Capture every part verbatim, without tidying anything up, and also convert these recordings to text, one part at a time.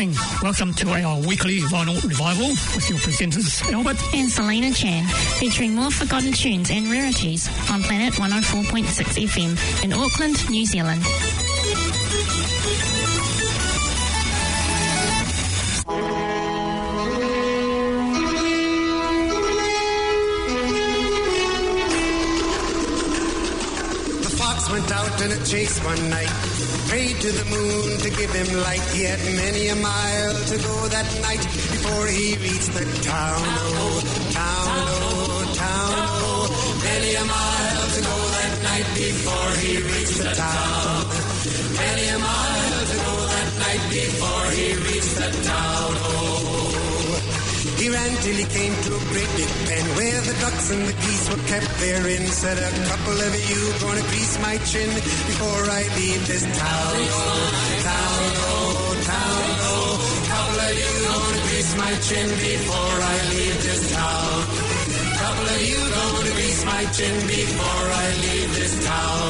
evening. Welcome to our weekly vinyl revival with your presenters Albert and Selena Chan, featuring more forgotten tunes and rarities on Planet one oh four point six F M in Auckland, New Zealand. Went out in a chase one night, prayed to the moon to give him light. He had many a mile to go that night before he reached the town. Oh, town, oh, town, oh. Many a mile to go that night before he reached the town. Many a mile to go that night before he reached the town. Oh. He ran till he came to a great big pen where the ducks and the geese were kept therein. Said, a couple of you gonna grease my chin before I leave this town. Oh, town, oh, town, oh. Couple of you gonna grease my chin before I leave this town. Couple of you gonna grease my chin before I leave this town.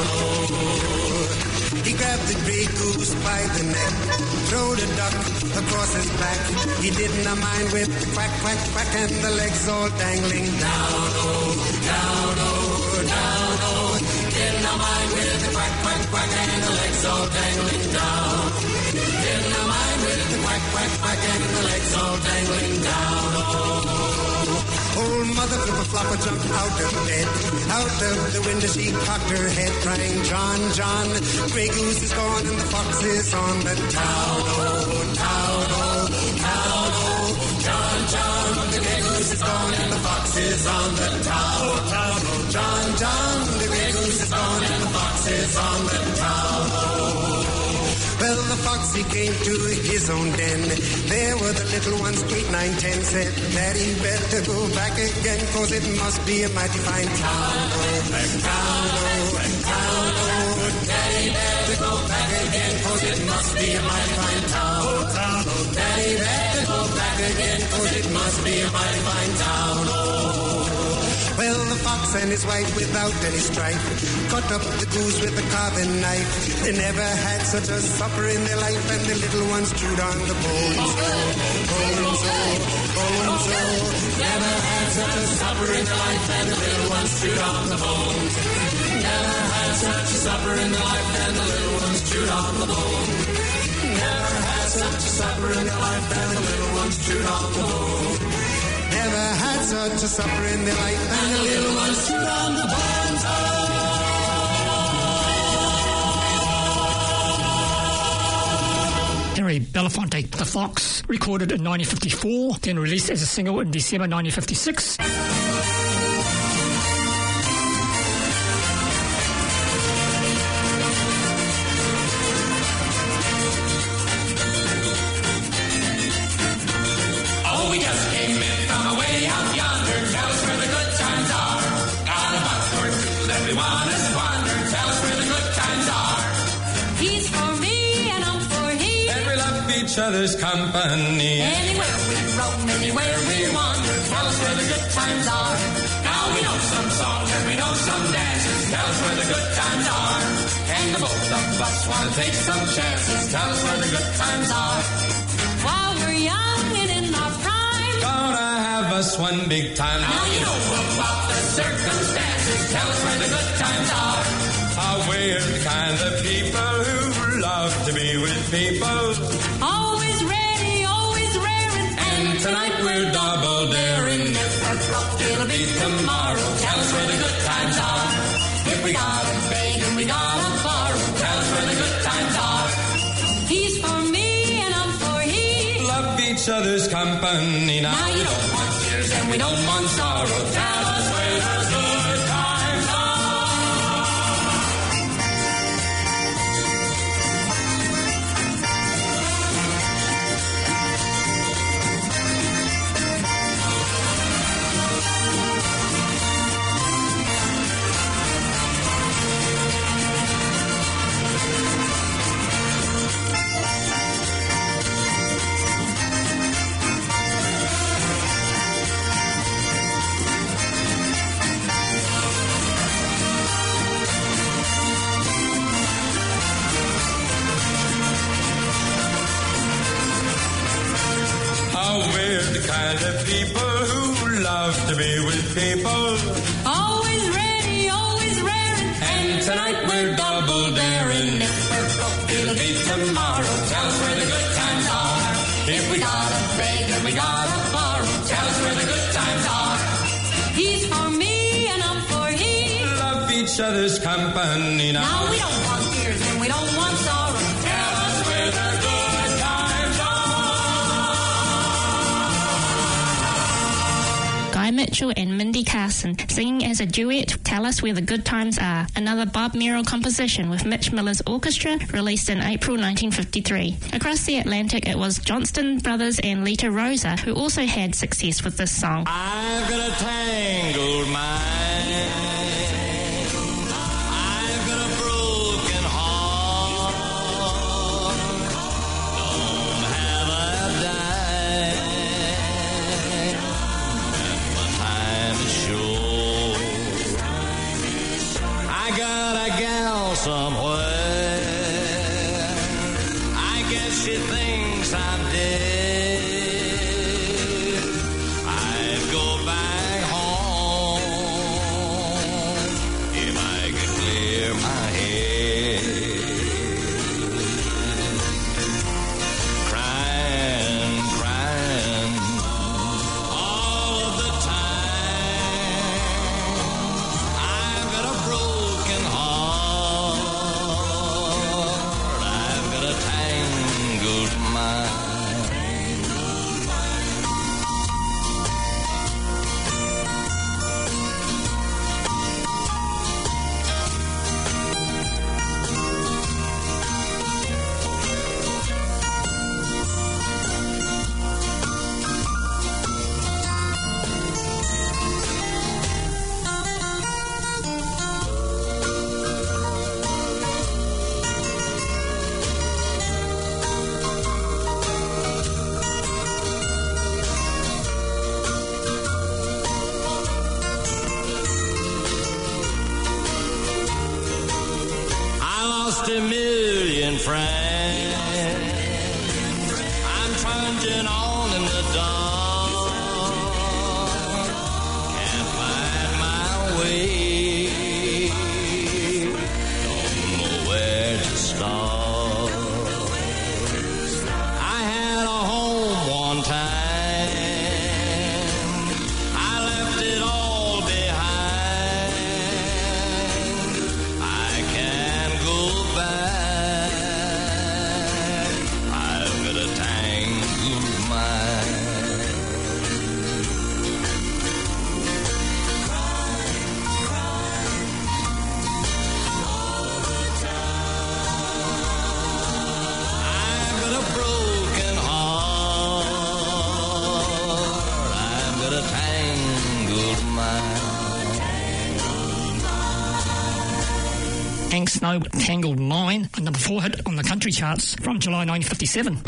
Oh. He grabbed the grey goose by the neck, throwed a duck across his back. He didn't mind with the quack, quack, quack, and the legs all dangling down, oh, down, oh, down, oh. Didn't mind with the quack, quack, quack, and the legs all dangling down. Didn't mind with the quack, quack, quack, and the legs all dangling down, oh. Old Mother Flipper-Flopper jumped out of bed. Out of the window she cocked her head, crying, John, John, Grey Goose is gone and the fox is on the town. Oh, town, oh, town, oh. John, John, the Grey Goose is gone and the fox is on the town. Oh, town, oh. John, John, the Grey Goose is gone and the fox is on the town. Oh. Well, the fox, he came to his own den. There were the little ones, eight, nine, ten, said, Daddy, better go back again, cause it must be a mighty fine town. Oh, town, oh, town, oh. Daddy, better go back again, cause it must be a mighty fine town. Oh, town, oh. Daddy, better go back again, cause it must be a mighty fine town. Oh. Well, the fox and his wife, without any strife, cut up the goose with a carving knife. They never had such a supper in their life, and the little ones chewed on the bones. Oh, bones, oh, bones, oh. Never had such a supper in their life, and the little ones chewed on the bones. Never had such a supper in their life, and the little ones chewed on the bones. Never had such a supper in their life, and the little ones chewed on the bones. Never had such a supper in their life, and the little ones chewed on the bones. Harry Belafonte, The Fox, recorded in nineteen fifty-four, then released as a single in December nineteen fifty-six. Other's company. Anywhere we roam, anywhere we wander, tell us where the good times are. Now we know some songs and we know some dances, tell us where the good times are. And the both of us want to take some chances, tell us where the good times are. While we're young and in our prime, gonna have us one big time. Now you know about the circumstances, tell us where the good times are. Ah, we're the kind of people who love to be with people. Always ready, always raring. And tonight we're double daring. If we're broke, it'll be tomorrow. Tell us where the good times are. If we gotta beg and we gotta borrow, tell us where the good times are. He's for me and I'm for he. Love each other's company now. Now you don't want tears and we don't want sorrow. Tell us where the good times are. we're the kind of people who love to be with people. Always ready, always raring. And tonight we're double daring. If we're broke, it'll be tomorrow. Tell us where the good times are. If we gotta beg and we gotta borrow, Tell us where the good times are. he's for me and I'm for he. Love each other's company now. Now we don't want tears and we don't want sorrow. Tell us where the good times are. Guy Mitchell and Mindy Carson singing as a duet Tell Us Where the Good Times Are, another Bob Merrill composition with Mitch Miller's orchestra, released in April nineteen fifty-three. Across the Atlantic, it was Johnston Brothers and Lita Rosa who also had success with this song. I've got a tangled mind. I've got a broken heart. Don't have a dime. And my time is short. I got a gal somewhere. I guess she thinks I'm dead. I'd go back home if I could clear my head. Crying, crying all of the time. I've got a broken heart. I've got a tangled mind. I lost a million friends. I'm trudging on in the dark. Can't find my way. Don't know where to start. I had a home one time. I left it all behind. I can't go back. I've got a tangled mind. I've got a broken heart. I've got a tangled mind. Hank Snow, Tangled Mine, a number four hit on the country charts from July nineteen fifty-seven.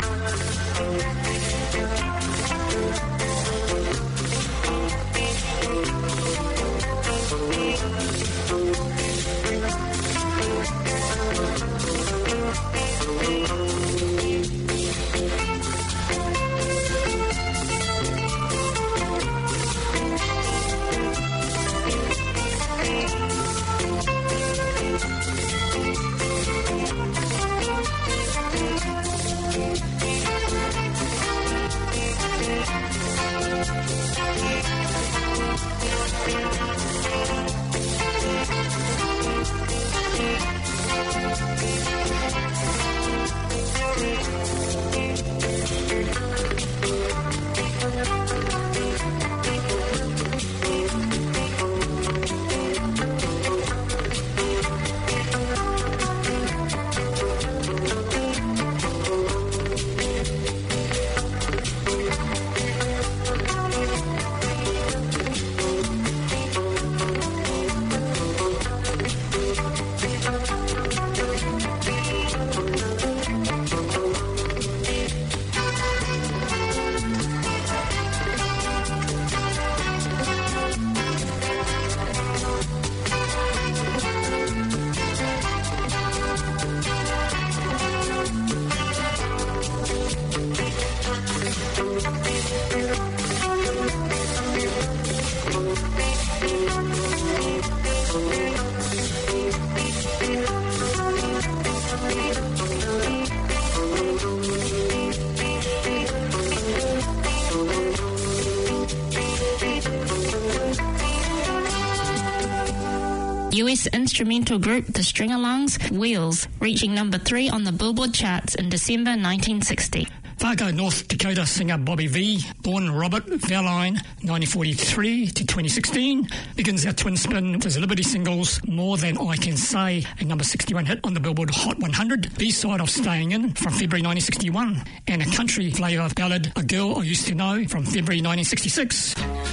U S instrumental group The String-Alongs, Wheels, reaching number three on the Billboard charts in December nineteen sixty. Fargo, North Dakota singer Bobby Vee, born Robert Verline, nineteen forty-three to twenty sixteen, begins our twin spin with his Liberty singles More Than I Can Say, a number sixty-one hit on the Billboard Hot one hundred, B-side of Staying In from February nineteen sixty-one, and a country flavour ballad A Girl I Used to Know from February nineteen sixty-six.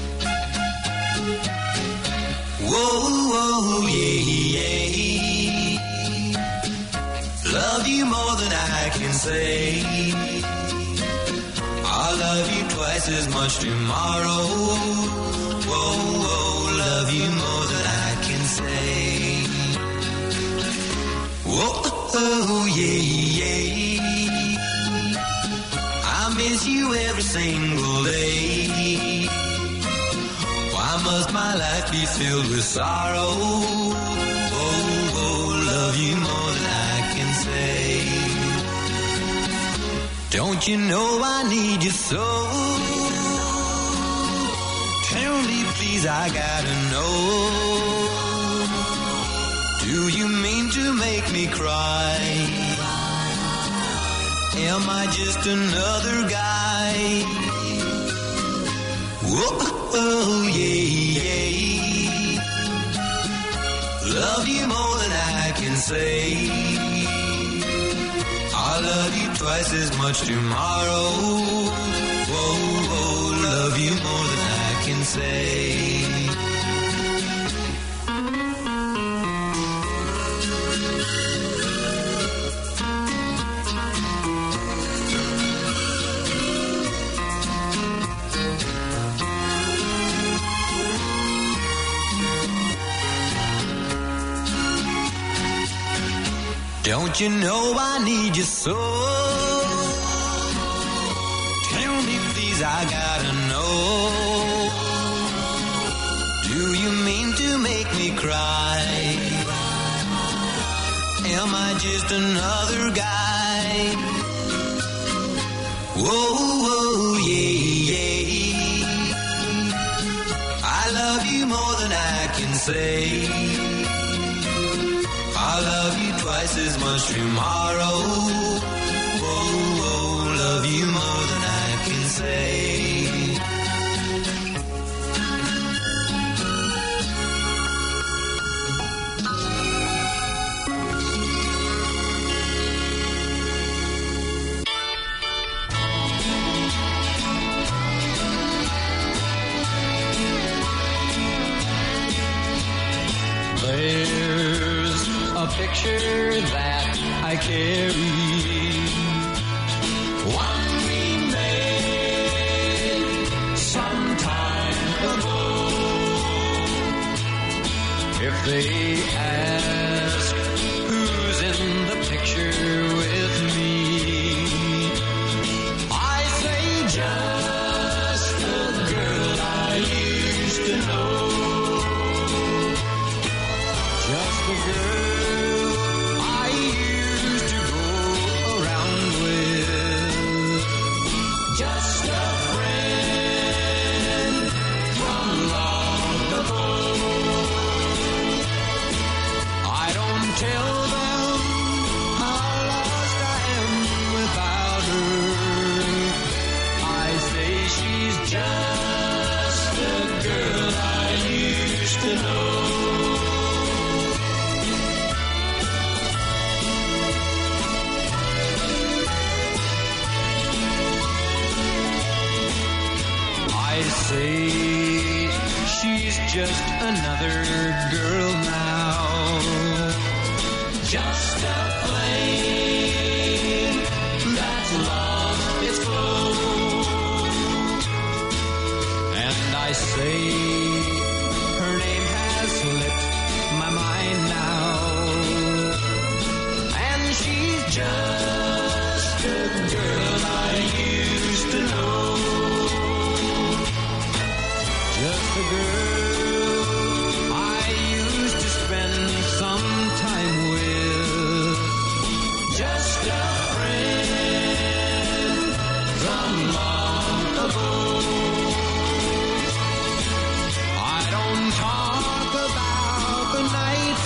Whoa, whoa, yeah, yeah. Love you more than I can say. I'll love you twice as much tomorrow. Whoa, whoa, love you more than I can say. Whoa, oh, yeah, yeah. I miss you every single day. Why must my life be filled with sorrow? Whoa, whoa, love you more than I can say. Don't you know I need you so? Tell me please, I gotta know. Do you mean to make me cry? Am I just another guy? Whoa, oh, yeah, yeah. Love you more than I can say. I'll love you twice as much tomorrow. Whoa, whoa, love you more than I can say. Don't you know I need you so? Tell me please, I gotta know. Do you mean to make me cry? Am I just another guy? Whoa, whoa, yeah, yeah. I love you more than I can say. I'll love you twice as much tomorrow. Whoa, whoa, love you more than I can say. There's a picture that I carry, one we made some time ago. If they ask who's in the picture with me, I say just the girl I used to know. Just the girl I used to go around with. Just a friend from long ago. I don't tell them how lost I am without her. I say she's just the girl I used to know. I say she's just another girl now, just a flame that's lost its glow. And I say her name has slipped my mind now, and she's just a girl I used to know. Just a girl I used to spend some time with. Just a friend from long ago. I don't talk about the nights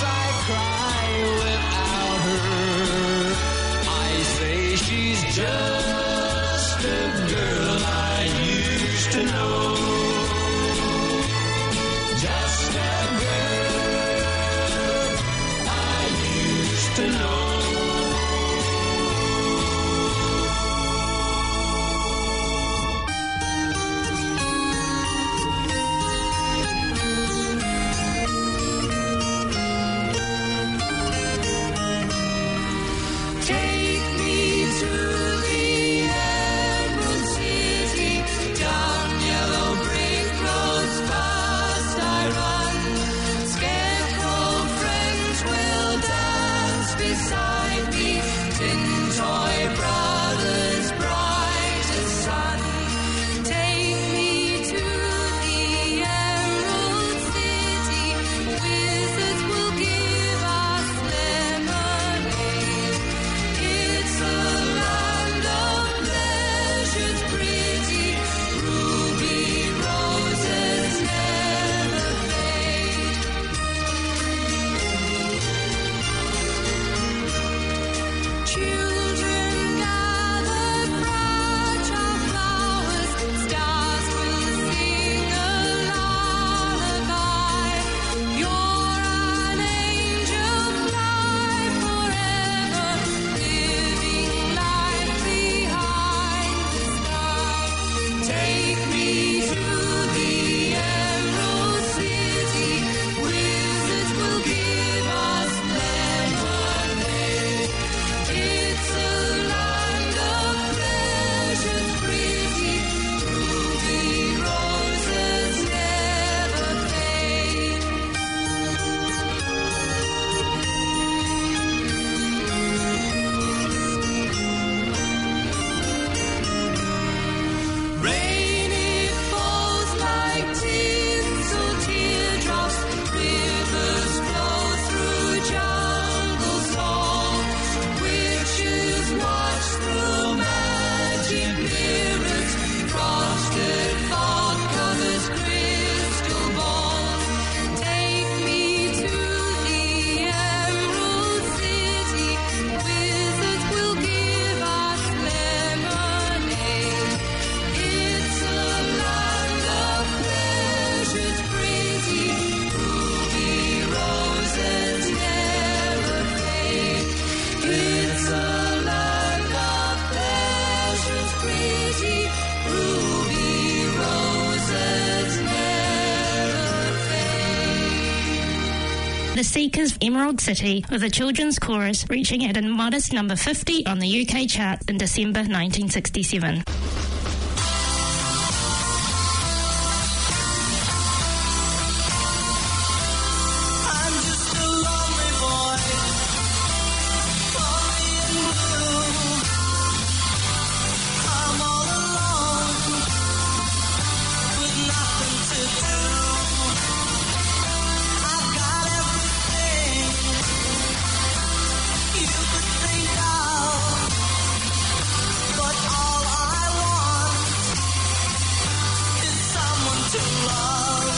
Take me to the Emerald City. Wizards will give us lemonade. It's a land of pleasures pretty. Ruby roses never fade. Rain, it falls like tinsel teardrops. Rivers flow through jungle song. Witches watch through magic mirrors. Frosted fog covers crystal balls. Take me to the Emerald City. Wizards will give us lemonade. It's a land of pleasures pretty. Ruby roses never fade. It's a land of pleasures pretty. Ruby roses never fade. The Seekers' Emerald City with a children's chorus reaching at a modest number fifty on the U K chart in December nineteen sixty-seven. I'm just a lonely boy, lonely and blue. I'm all alone, with nothing to do. I've got everything you could think of, but all I want is someone to love.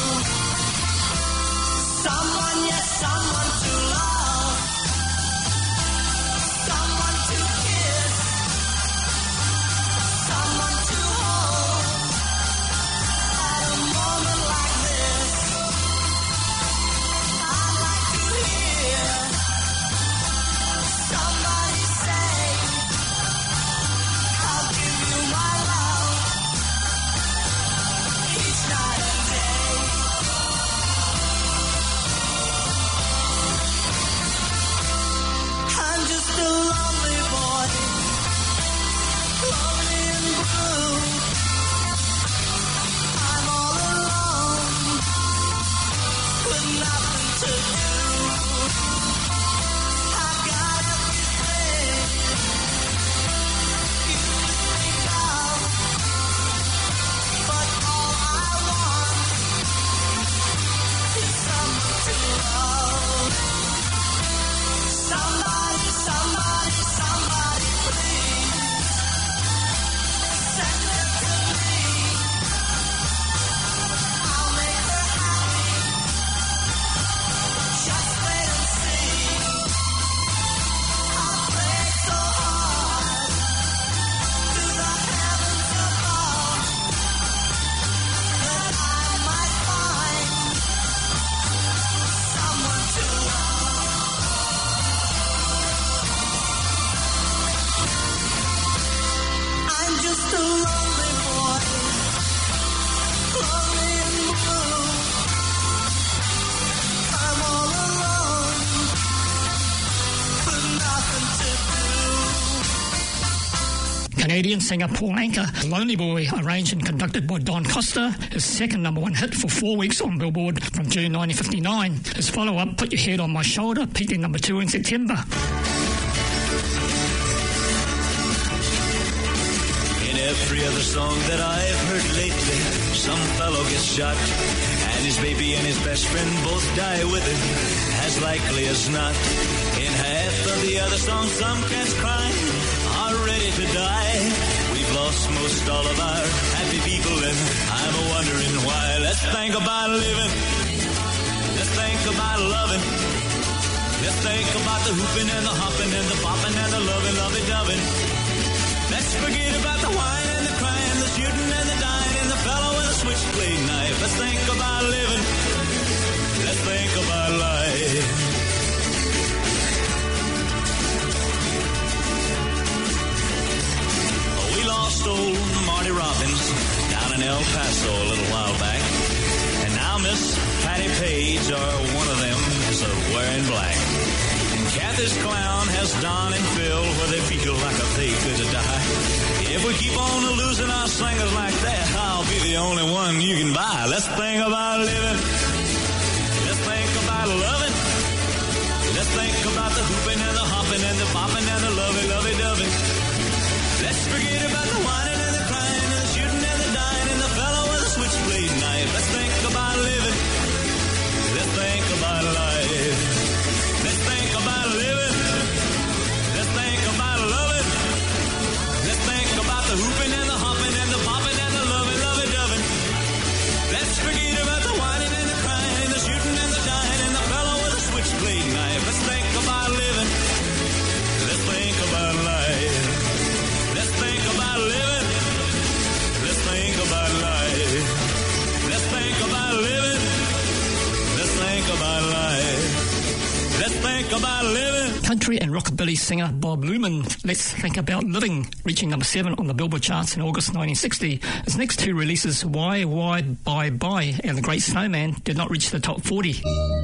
Someone, yes, someone to love. Someone to kiss. Someone to hold. At a moment like this, I'd like to hear somebody say, I'll give you my love each night and day. I'm just a lonely boy, lonely and blue. I'm all alone, with nothing to do. I've got everything you could think of, but all I want is someone to love. Somebody, somebody, somebody, please send it to me. I'll make her happy. Just wait and see. I prayed so hard to the heavens above that I might find someone to love. I'm just a lonely boy, lonely and blue. I'm all alone, with nothing to do. Canadian singer Paul Anka, Lonely Boy, arranged and conducted by Don Costa, his second number one hit for four weeks on Billboard from June nineteen fifty-nine. His follow-up, Put Your Head on My Shoulder, peaked at number two in September. In every other song that I've heard lately, some fellow gets shot, and his baby and his best friend both die with it, as likely as not. In half of the other songs, some cats crying are ready to die. We've lost most all of our happy people, and I'm wondering why. Let's think about living. Let's think about loving. Let's think about the hooping and the hopping and the popping and the loving, loving, doving. Let's forget about the wine and the crying, the shooting and the dying, and the fellow with a switchblade knife. Let's think about living. Let's think about life. We lost old Marty Robbins saw a little while back. And now Miss Patty Page, or one of them, is a wearing black. And Kathy's clown has Don and Phil, where they feel like a they could die. If we keep on losing our singers like that, I'll be the only one you can buy. Let's think about living. Let's think about loving. Let's think about the hooping and the hopping and the bopping and the lovey, lovey, dovey. Let's forget about the whining and the crying and the shooting and the dying and the fellow with a switchblade knife. Let's think about living. Let's think about life. Let's think about living. Let's think about loving. Let's think about the hooping and the hopping and the bopping and the lovey, lovey, dovey. Let's forget about the whining and the crying, the shooting and the dying and the fellow with a switchblade knife. Let's think about living. Let's think about life. Let's think about living. Let's think about life. Let's think about living. Let's think about life. Let's think about living. Country and rockabilly singer Bob Luman, Let's Think About Living, reaching number seven on the Billboard charts in August nineteen sixty. His next two releases, Why, Why, Bye, Bye, and The Great Snowman, did not reach the top forty.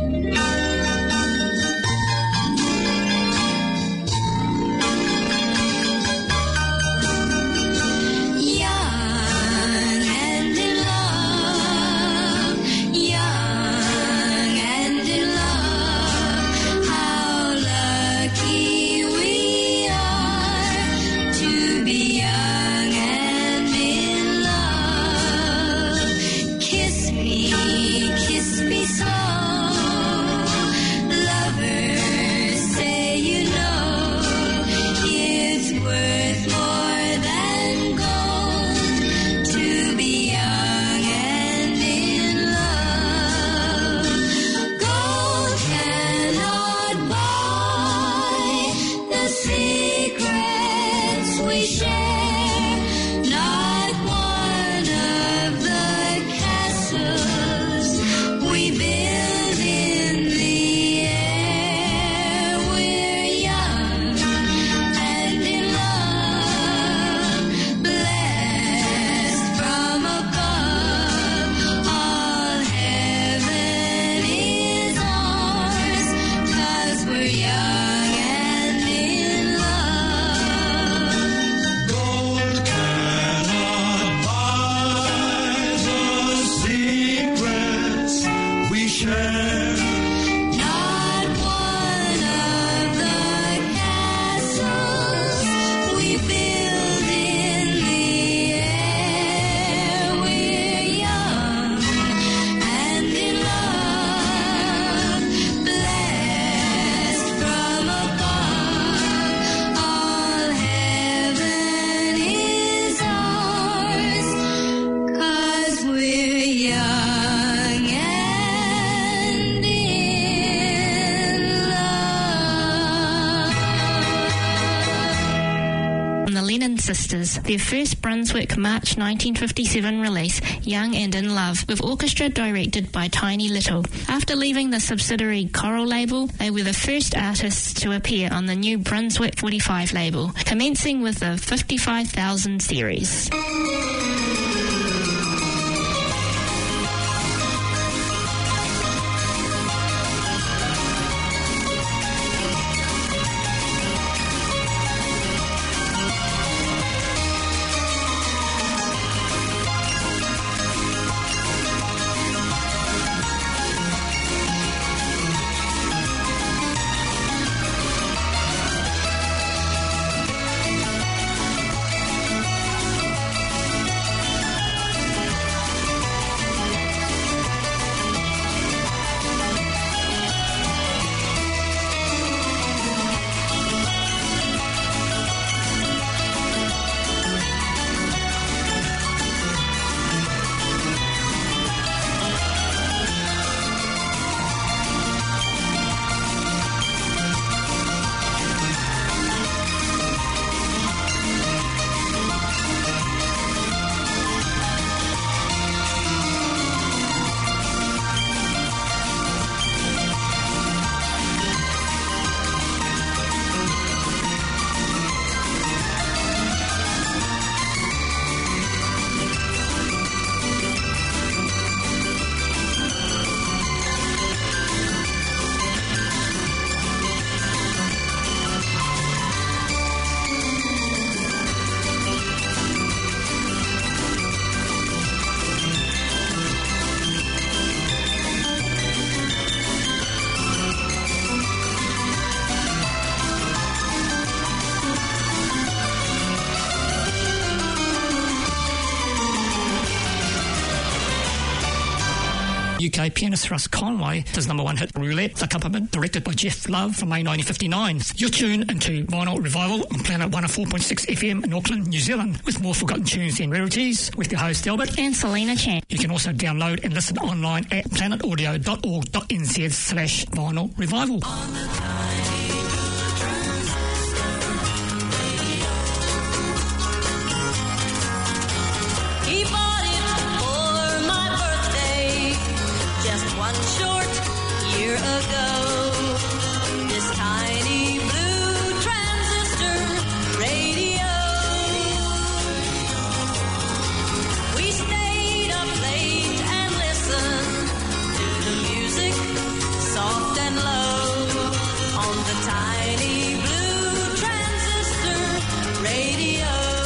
Kiss me Sisters, their first Brunswick March nineteen fifty-seven release, Young and in Love, with orchestra directed by Tiny Little. After leaving the subsidiary Coral label, they were the first artists to appear on the new Brunswick forty-five label, commencing with the fifty-five thousand series. U K pianist Russ Conway does number one hit Roulette, accompaniment directed by Jeff Love from May nineteen fifty-nine. You're tuned into Vinyl Revival on Planet one oh four point six F M in Auckland, New Zealand, with more forgotten tunes and rarities with your host Albert and Selena Chan. You can also download and listen online at planetaudio.org.nz slash vinyl revival. He bought it for my birthday just one short year ago. This tiny blue transistor radio. We stayed up late and listened to the music, soft and low, on the tiny blue transistor radio.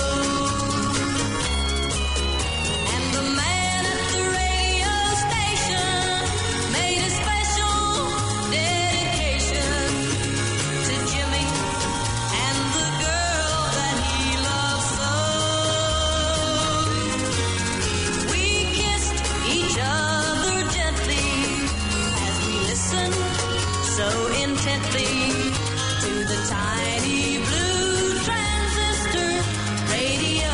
And the man at the radio station made a special dedication to Jimmy and the girl that he loved so. We kissed each other gently as we listened so intently to the tiny blue transistor radio.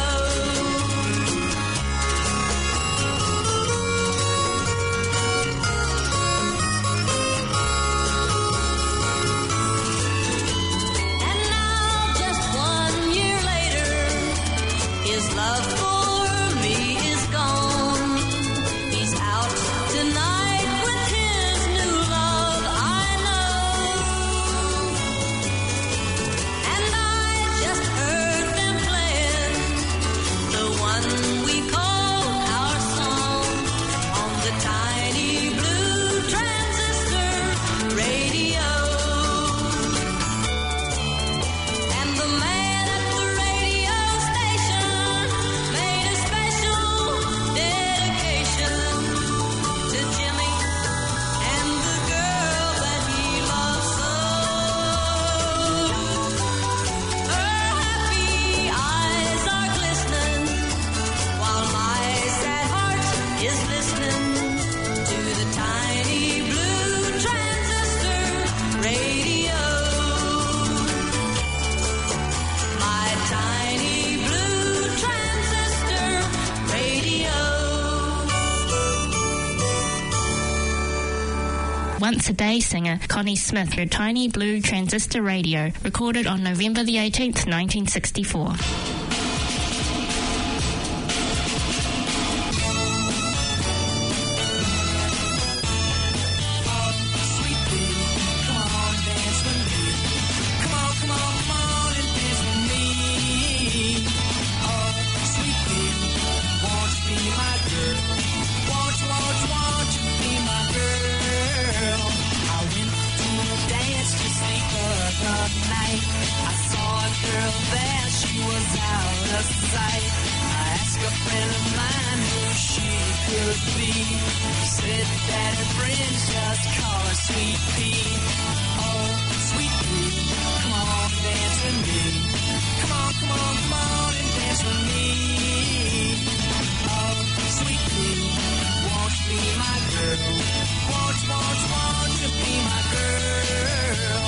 And now, just one year later, his love for me is gone. He's out tonight with his new love, I know. And I just heard them playing the one we call our song on the tiny blue transistor radio. And the man at the radio station made a special dedication to Jimmy and the girl that he loved so. Her happy eyes are glistening while my sad heart is listening to the tiny blue transistor radio. My tiny blue transistor radio. Once a Day singer Connie Smith, her Tiny Blue Transistor Radio, recorded on November the eighteenth, nineteen sixty-four. Sweet baby, come on, dance with me. Come on, come on, come on and dance with me. Oh, sweet baby, won't you be my girl? Won't you, won't you, won't you be my girl? I went to a dance just the other night. I saw a girl there, she was out of sight. I asked a friend of mine who she could be. He said that her friends just call her Sweet Pea. Oh, Sweet Pea, come on and dance with me. Come on, come on, come on and dance with me. Oh, Sweet Pea, won't you be my girl? Won't you, won't you, won't you be my girl?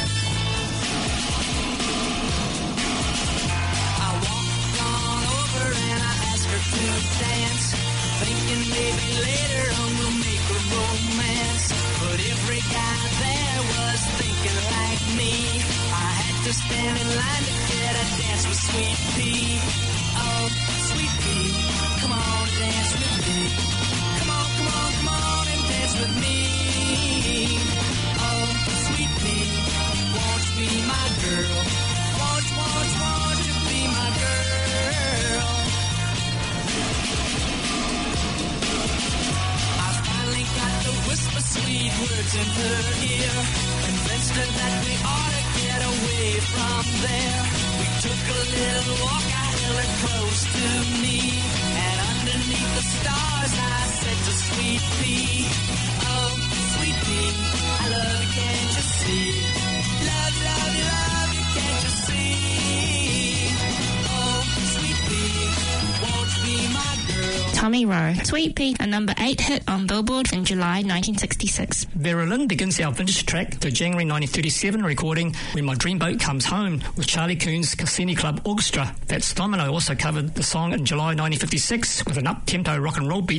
I walked on over and I asked her to dance, thinking maybe later on we'll make a romance. But every guy there was thinking like me. I had to stand in line to get a dance with Sweet Pea. Oh, Sweet Pea, come on, dance with me. Come on, come on, come on and dance with me. Oh, Sweet Pea, won't you be my girl? Won't you, won't you, won't you be my girl? I finally got to whisper sweet words in her ear, convinced her that we ought to get away from there. We took a little walk, I held her close to me, and underneath the stars I said to Sweet Pea, oh, Sweet Pea, I love you, can't you see? Love you, love you, love you, can't you see? Oh, Sweet Pea, won't you be my girl? Tommy Rowe. Sweet Pea, a number eight hit on Billboard in July nineteen sixty-six. Vera Lynn begins our vintage track, the January nineteen thirty-seven recording When My Dreamboat Comes Home with Charlie Coon's Cassini Club Orchestra. Fats Domino also covered the song in July nineteen fifty-six with an up-tempo rock and roll beat.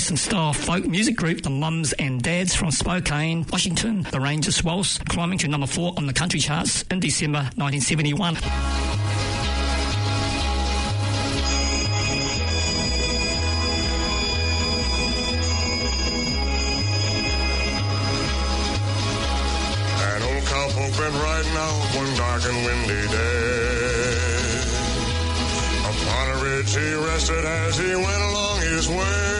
Western-style folk music group, the Mums and Dads from Spokane, Washington, the Ranger Swells, climbing to number four on the country charts in December nineteen seventy-one. An old cowpoke been riding out one dark and windy day. Upon a ridge he rested as he went along his way.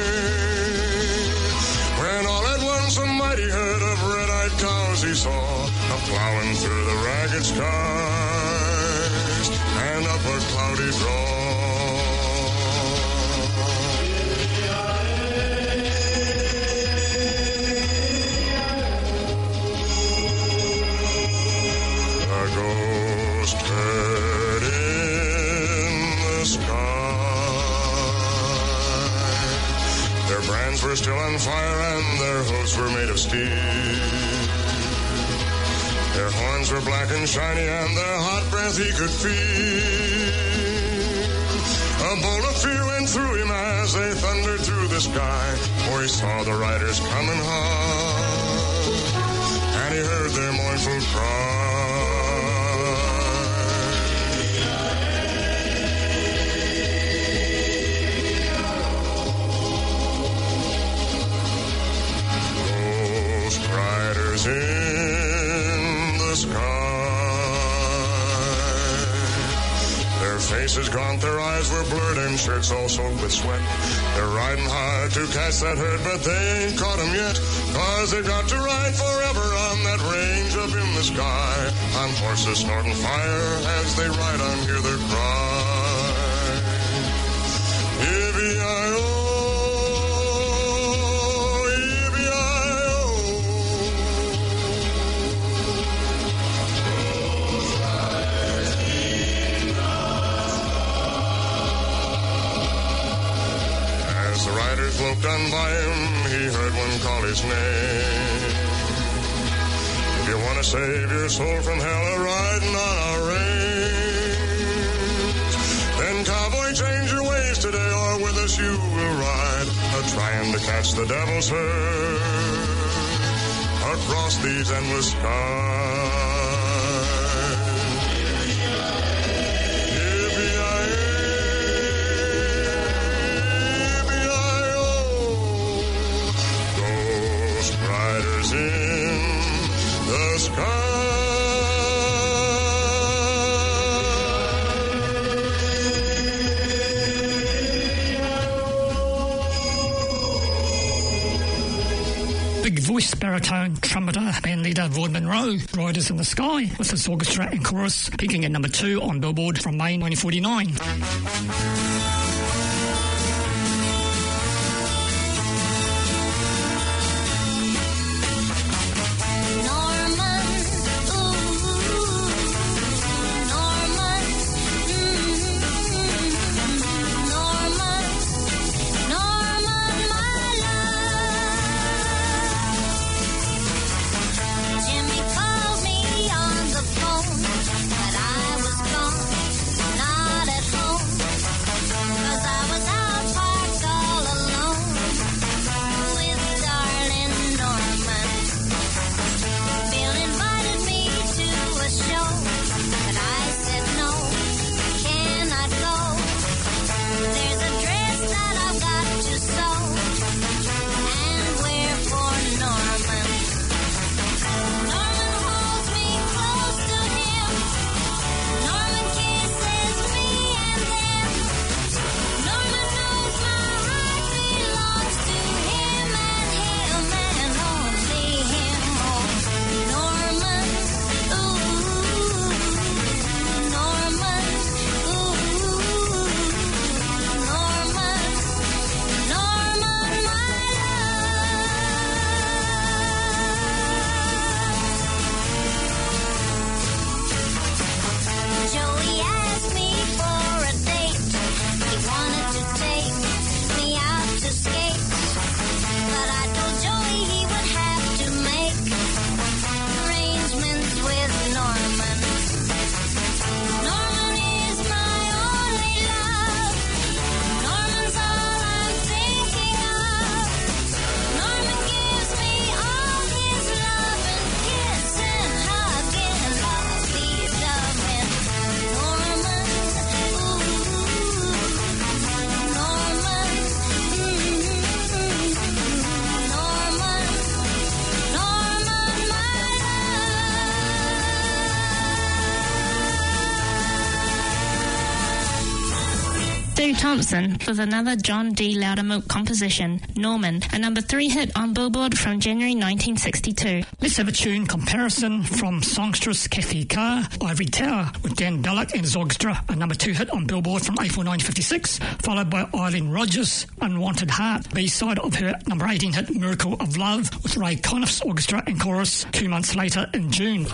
When all at once a mighty herd of red-eyed cows he saw, a-plowing through the ragged skies and up a cloudy draw. A ghost herd in the sky. Their brands were still on fire and their hooves were made of steel. Their horns were black and shiny and their hot breath he could feel. A bolt of fear went through him as they thundered through the sky, for he saw the riders coming hard and he heard their mournful cry. Riders in the sky. Their faces gaunt, their eyes were blurred, and shirts all soaked with sweat. They're riding hard to catch that herd, but they ain't caught 'em yet. Cause they've got to ride forever on that range up in the sky. On horses snorting fire as they ride on, hear their cry. Yippee-yi-oh. Loped on by him, he heard one call his name. If you want to save your soul from hell a-riding on our range, then cowboy, change your ways today, or with us you will ride, a-trying to catch the devil's herd across these endless skies. Riders in the sky. Big voice baritone trumpeter band leader Vaughan Monroe, Riders in the Sky, with his orchestra and chorus, peaking at number two on Billboard from May nineteen forty-nine. But I was gone, not at home. Thompson with another John D. Loudermilk composition, Norman, a number three hit on Billboard from January nineteen sixty-two. Let's have a tune comparison from songstress Kathy Carr, Ivory Tower, with Dan Belloc and Zogstra, a number two hit on Billboard from April nineteen fifty-six, followed by Eileen Rogers, Unwanted Heart, B-side of her number eighteen hit Miracle of Love, with Ray Conniff's orchestra and chorus two months later in June.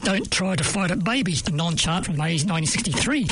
Don't Try to Fight It Baby, the non-chart from May nineteen sixty-three.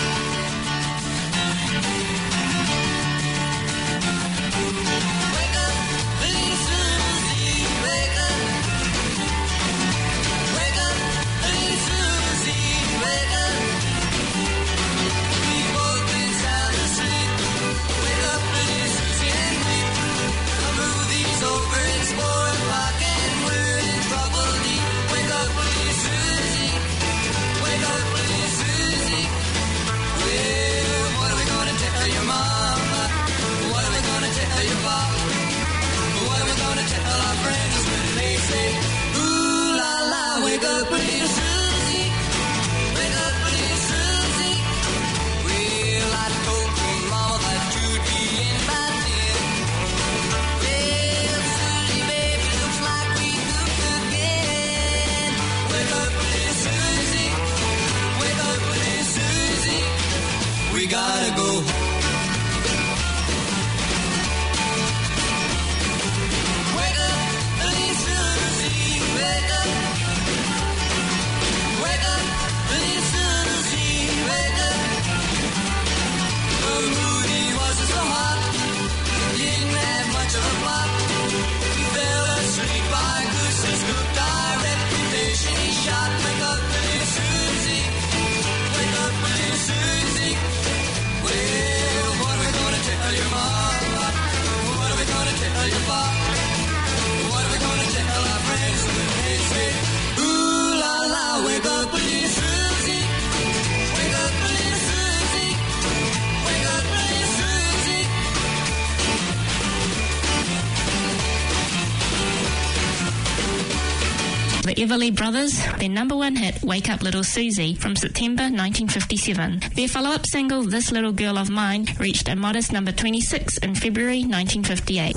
The Everly Brothers, their number one hit, Wake Up Little Susie, from September nineteen fifty-seven. Their follow-up single, This Little Girl of Mine, reached a modest number twenty-six in February nineteen fifty-eight.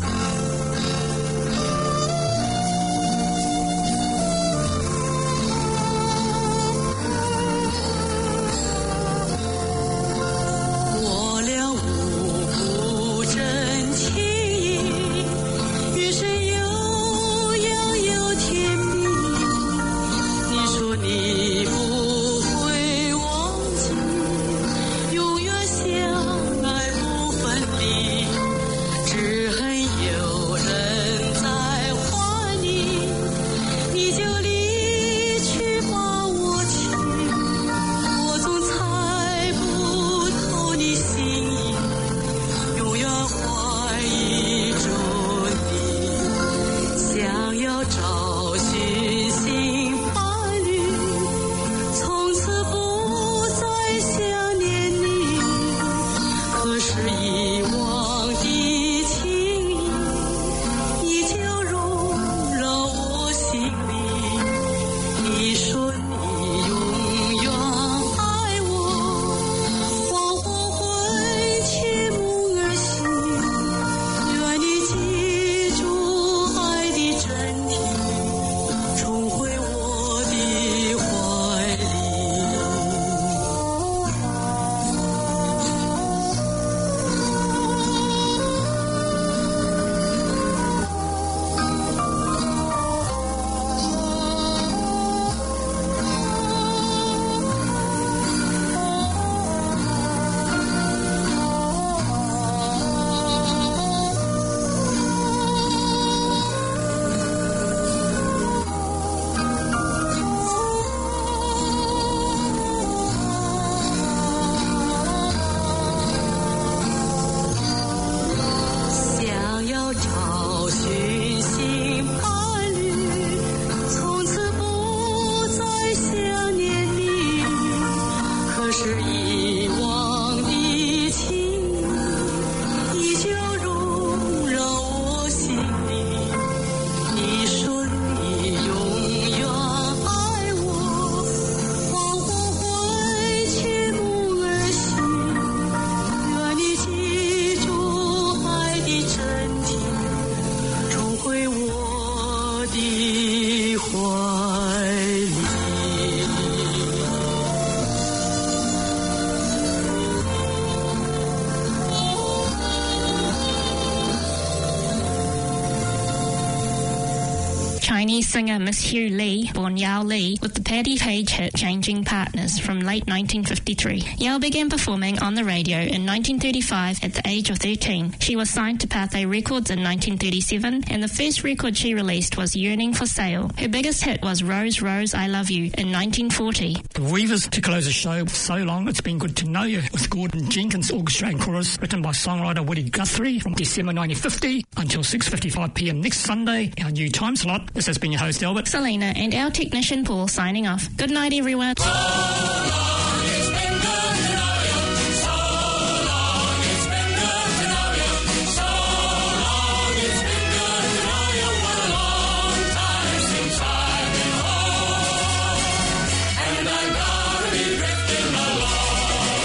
Chinese singer Miss Hugh Lee, born Yao Lee, with the Paddy Page hit Changing Partners from late nineteen fifty-three. Yao began performing on the radio in nineteen thirty-five at the age of thirteen. She was signed to Pathé Records in nineteen thirty-seven, and the first record she released was Yearning for Sale. Her biggest hit was Rose, Rose, I Love You in nineteen forty. The Weavers to close the show with So Long, It's Been Good to Know You, with Gordon Jenkins Orchestra and Chorus, written by songwriter Woody Guthrie, from December nineteen fifty until six fifty-five p m next Sunday, our new time slot. This has been your host, Albert, Selena, and our technician Paul signing off. Good night, everyone. So long, it's been good to know you. So long, it's been good to know you. So long, it's been good to know you. What a long time since I've been home, and I gotta be drifting along.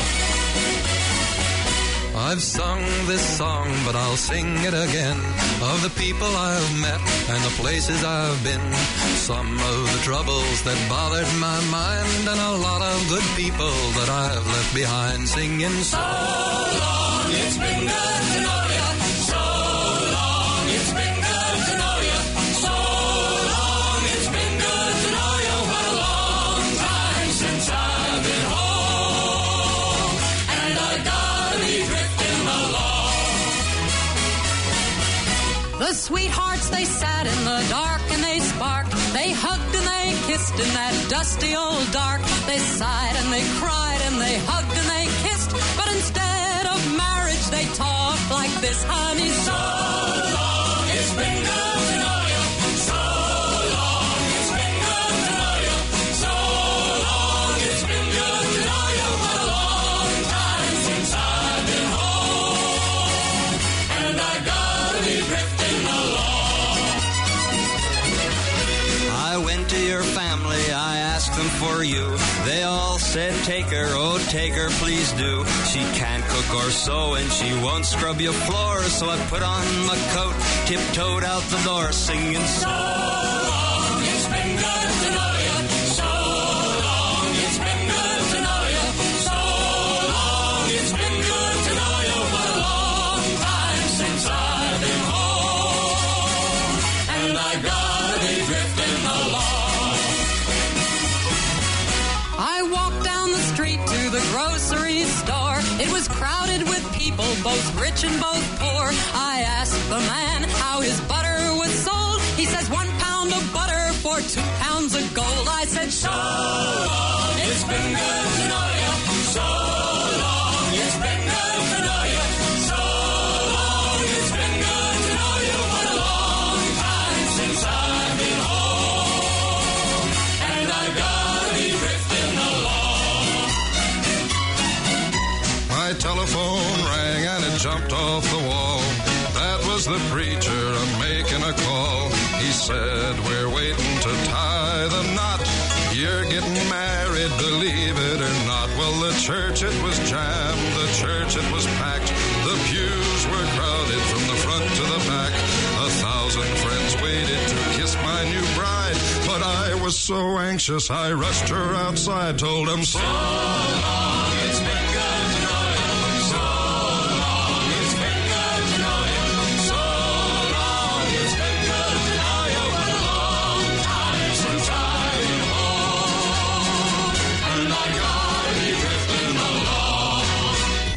I've sung this song, but I'll sing it again, of the people I've met and the places I've been, some of the troubles that bothered my mind, and a lot of good people that I've left behind, singing so long, It's been good to know you. So long, it's been good to know you. So long, it's been good to know you. What a long time since I've been home, and I gotta be drifting along. The sweethearts, they sat in the dark and they sparked. They hugged and they kissed in that dusty old dark. They sighed and they cried and they hugged and they kissed. But instead of marriage, they talked like this, honey. So long, It's been good to know you. So long, it's been good to know you. So long, it's been good to know you. What a long time since I've been home, and I gotta be drifting along. I went to your family, I asked them for you. They all said, take her, oh, take her, please do. She can't cook or sew and she won't scrub your floor. So I put on my coat, tiptoed out the door, singing so long. It's been good to know you. So long, it's been good to know you. So long, it's been good to know you. What a long time since I've been home, and I gotta be drifting along. I walked down the street to the grocery store. It was crowded with people, both rich and both poor. I asked the man how his butter was sold. He says one pound of butter for two pounds of gold. I said, so long, It's been good to know you. So long, it's been good to know you. So long, it's been good to know you. What a long time since I've been home, and I gotta be drifting along. My telephone rang and it jumped off the wall. That was the preacher making a call. He said, we're waiting to tie the knot. You're getting married, believe it or not. Well, the church, it was jammed. The church, it was packed. The pews were crowded from the front to the back. A thousand friends waited to kiss my new bride. But I was so anxious, I rushed her outside, told them so long.